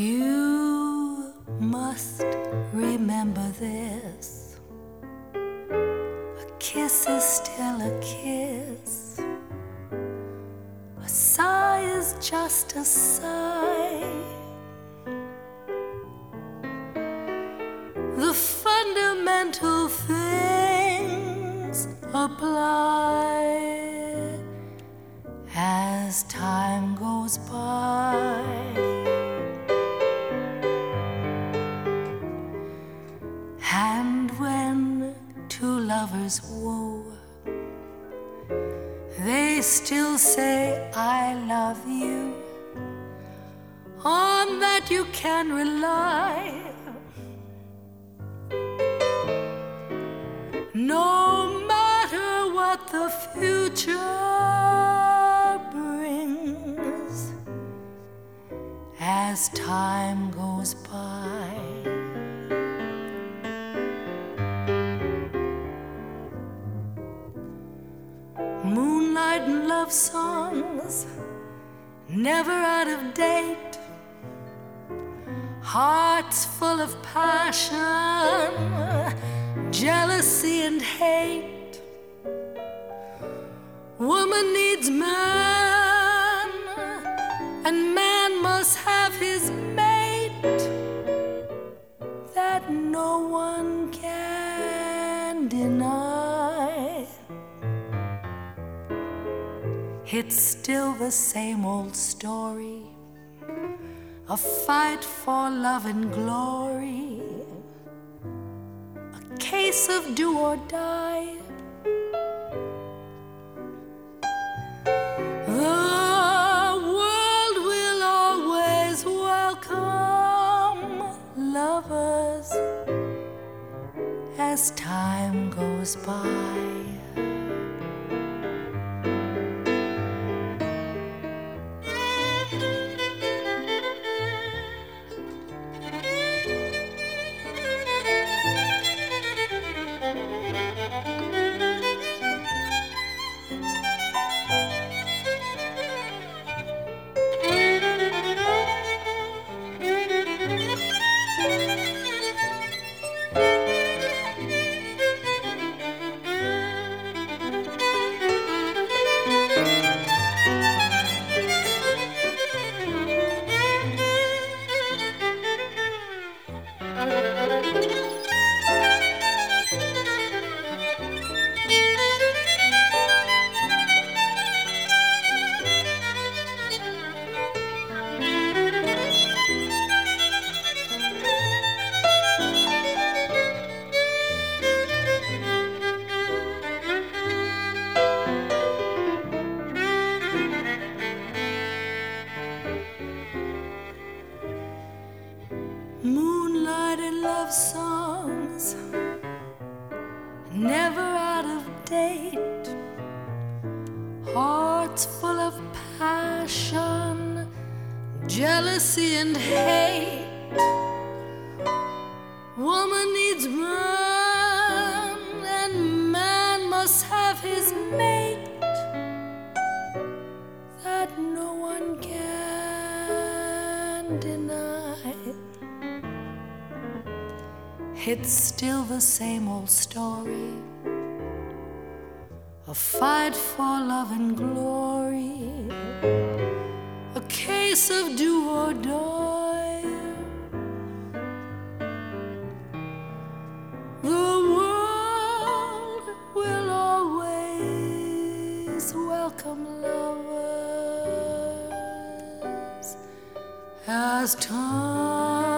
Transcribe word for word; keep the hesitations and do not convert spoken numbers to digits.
You must remember this. A kiss is still a kiss. A sigh is just a sigh. The fundamental things apply as time goes by. And when two lovers woo, they still say I love you. On that you can rely. No matter what the future brings, as time goes by. Moonlight and love songs, never out of date. Hearts full of passion, jealousy and hate. Woman needs man, and man must have his mate. That no one can deny. It's still the same old story, a fight for love and glory, a case of do or die. The world will always welcome lovers as time goes by. Moonlight and love songs, never out of date. Hearts full of passion, jealousy and hate. Woman needs man, and man must have his mate. That no one can deny. It's still the same old story, a fight for love and glory, a case of do or die. The world will always welcome lovers as time